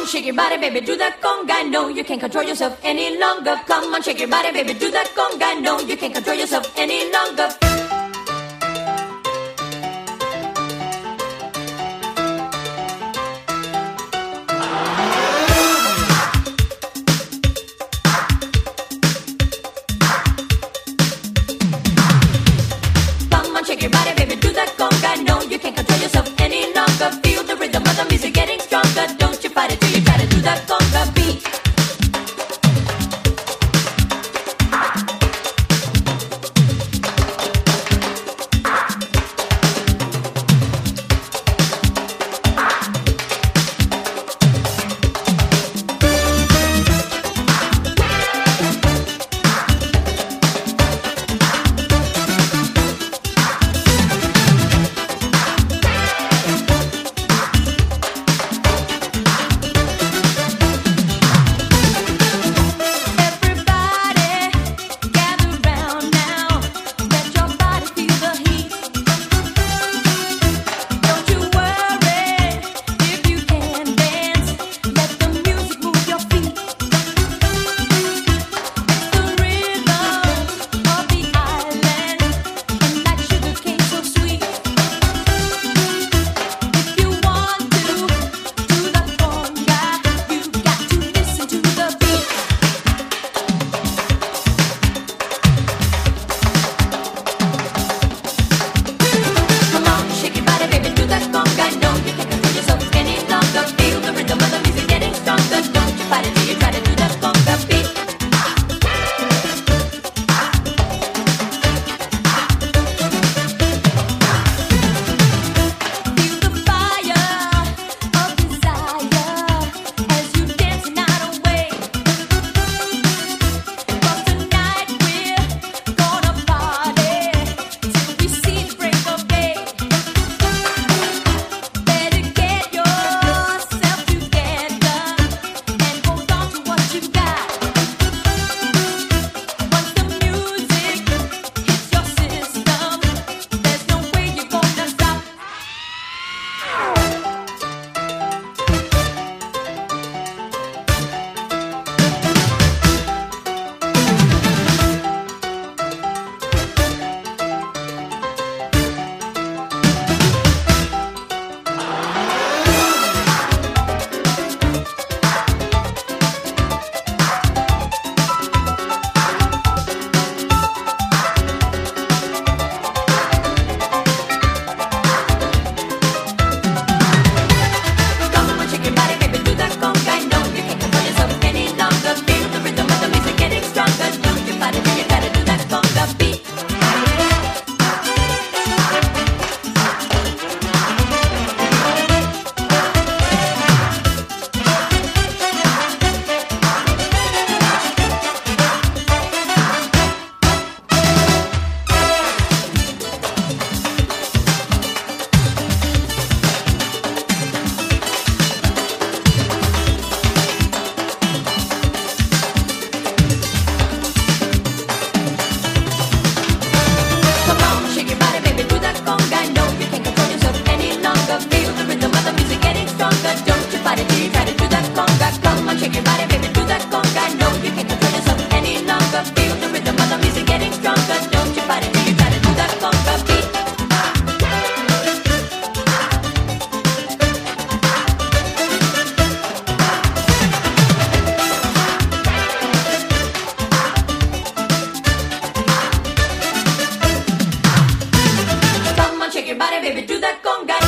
shake your body, baby, do that conga. No, you can't control yourself any longer. Come on, shake your body, baby, do that conga. No, you can't control yourself any longer. Come on, shake your body, baby, do that conga. No, you can't control yourself any longer. Feel the rhythm of the music getting stronger. Don't you fight it till you try to do that conga beat. Shake your body, baby, do that conga.